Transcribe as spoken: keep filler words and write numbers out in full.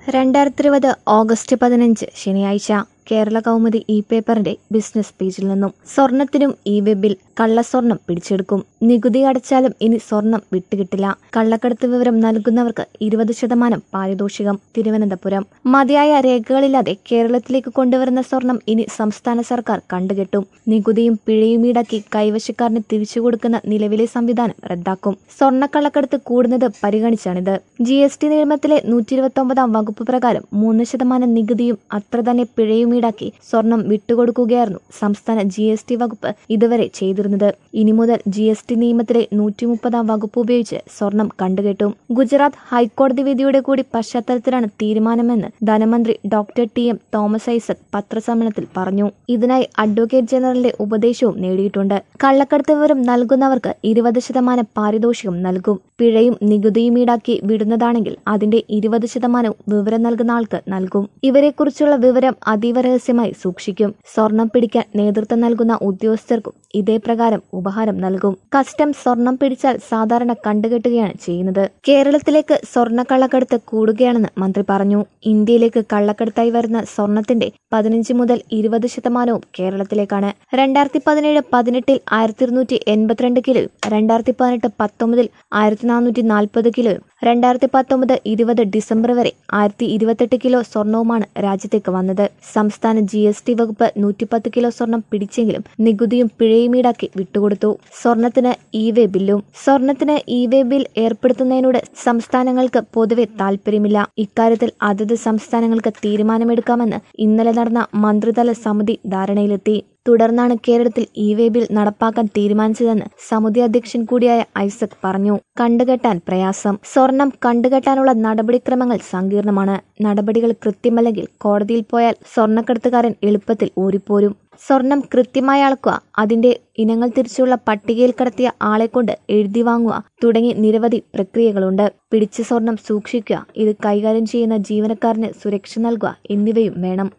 രണ്ടായിരത്തി ഇരുപത് ഓഗസ്റ്റ് പതിനഞ്ച് ശനിയാഴ്ച കേരള കൗമുദി ഇ പേപ്പറിന്റെ ബിസിനസ് പേജിൽ നിന്നും സ്വർണത്തിനും ഇ വെബിൽ കള്ളസ്വർണം പിടിച്ചെടുക്കും. നികുതി അടച്ചാലും ഇനി സ്വർണം വിട്ടുകിട്ടില്ല. കള്ളക്കടത്ത് വിവരം നൽകുന്നവർക്ക് ഇരുപത് ശതമാനം പാരിതോഷികം. തിരുവനന്തപുരം മതിയായ രേഖകളില്ലാതെ കേരളത്തിലേക്ക് കൊണ്ടുവരുന്ന സ്വർണം ഇനി സംസ്ഥാന സർക്കാർ കണ്ടുകെട്ടും. നികുതിയും പിഴയും ഈടാക്കി കൈവശക്കാരന് തിരിച്ചു കൊടുക്കുന്ന നിലവിലെ സംവിധാനം റദ്ദാക്കും. സ്വർണ്ണക്കള്ളക്കടത്ത് കൂടുന്നത് പരിഗണിച്ചാണിത്. ജി എസ് ടി നിയമത്തിലെ നൂറ്റി ഇരുപത്തി ഒമ്പതാം വകുപ്പ് പ്രകാരം മൂന്ന് ശതമാനം നികുതിയും അത്ര തന്നെ പിഴയും ഈടാക്കി സ്വർണം വിട്ടുകൊടുക്കുകയായിരുന്നു സംസ്ഥാന ജി എസ് ടി വകുപ്പ് ഇതുവരെ ചെയ്തിരുന്നത്. ഇനി മുതൽ ജി എസ് ടി നിയമത്തിലെ നൂറ്റി മുപ്പതാം വകുപ്പ് ഉപയോഗിച്ച് സ്വർണം കണ്ടുകെട്ടും. ഗുജറാത്ത് ഹൈക്കോടതി വിധിയുടെ കൂടി പശ്ചാത്തലത്തിലാണ് തീരുമാനമെന്ന് ധനമന്ത്രി doctor T M Thomas Isaac പത്രസമ്മേളനത്തിൽ പറഞ്ഞു. ഇതിനായി അഡ്വക്കേറ്റ് ജനറലിന്റെ ഉപദേശവും നേടിയിട്ടുണ്ട്. കള്ളക്കടത്ത് വിവരം നൽകുന്നവർക്ക് ഇരുപത് ശതമാനം പാരിതോഷികം നൽകും. പിഴയും നികുതിയും ഈടാക്കി വിടുന്നതാണെങ്കിൽ അതിന്റെ ഇരുപത് ശതമാനവും വിവരം നൽകുന്ന ആൾക്ക് നൽകും. ഇവരെക്കുറിച്ചുള്ള വിവരം അതീവ രഹസ്യമായി സൂക്ഷിക്കും. സ്വർണം പിടിക്കാൻ നേതൃത്വം നൽകുന്ന ഉദ്യോഗസ്ഥർക്കും ഇതേ പ്രകാരം ഉപഹാരം നൽകും. കസ്റ്റംസ് സ്വർണം പിടിച്ചാൽ സാധാരണ കണ്ടുകെട്ടുകയാണ് ചെയ്യുന്നത്. കേരളത്തിലേക്ക് സ്വർണ്ണ കള്ളക്കടത്ത് കൂടുകയാണെന്ന് മന്ത്രി പറഞ്ഞു. ഇന്ത്യയിലേക്ക് കള്ളക്കടത്തായി വരുന്ന സ്വർണത്തിന്റെ പതിനഞ്ച് മുതൽ ഇരുപത് ശതമാനവും കേരളത്തിലേക്കാണ്. രണ്ടായിരത്തി പതിനേഴ് പതിനെട്ടിൽ ആയിരത്തി ഇരുന്നൂറ്റി എൺപത്തിരണ്ട് കിലോയും രണ്ടായിരത്തി പതിനെട്ട് പത്തൊമ്പതിൽ ആയിരത്തി നാനൂറ്റി നാൽപ്പത് കിലോയും രണ്ടായിരത്തി പത്തൊമ്പത് ഇരുപത് ഡിസംബർ വരെ ആയിരത്തി ഇരുപത്തെട്ട് കിലോ സ്വർണവുമാണ് രാജ്യത്തേക്ക് വന്നത്. സംസ്ഥാന ജി എസ് ടി വകുപ്പ് നൂറ്റിപ്പത്ത് കിലോ സ്വർണം പിടിച്ചെങ്കിലും നികുതിയും പിഴയും ഈടാക്കി വിട്ടുകൊടുത്തു. സ്വർണത്തിന് ഇ വേ ബില്ലും സ്വർണത്തിന് ഇ വേ ബിൽ ഏർപ്പെടുത്തുന്നതിനോട് സംസ്ഥാനങ്ങൾക്ക് പൊതുവെ താൽപര്യമില്ല. ഇക്കാര്യത്തിൽ അതത് സംസ്ഥാനങ്ങൾക്ക് തീരുമാനമെടുക്കാമെന്ന് ഇന്നലെ നടന്ന മന്ത്രിതല സമിതി ധാരണയിലെത്തി. തുടർന്നാണ് കേരളത്തിൽ ഇ വേ ബിൽ നടപ്പാക്കാൻ തീരുമാനിച്ചതെന്ന് സമിതി അധ്യക്ഷൻ കൂടിയായ ഐസക് പറഞ്ഞു. കണ്ടുകെട്ടാൻ പ്രയാസം. സ്വർണം കണ്ടുകെട്ടാനുള്ള നടപടിക്രമങ്ങൾ സങ്കീർണമാണ്. നടപടികൾ കൃത്യമല്ലെങ്കിൽ കോടതിയിൽ പോയാൽ സ്വർണ്ണക്കടത്തുകാരൻ എളുപ്പത്തിൽ ഊരിപ്പോരും. സ്വർണം കൃത്യമായി അളക്കുക, അതിന്റെ ഇനങ്ങൾ തിരിച്ചുള്ള പട്ടികയിൽ കടത്തിയ ആളെ കൊണ്ട് എഴുതി വാങ്ങുക തുടങ്ങി നിരവധി പ്രക്രിയകളുണ്ട്. പിടിച്ച സ്വർണം സൂക്ഷിക്കുക, ഇത് കൈകാര്യം ചെയ്യുന്ന ജീവനക്കാരന് സുരക്ഷ നൽകുക എന്നിവയും വേണം.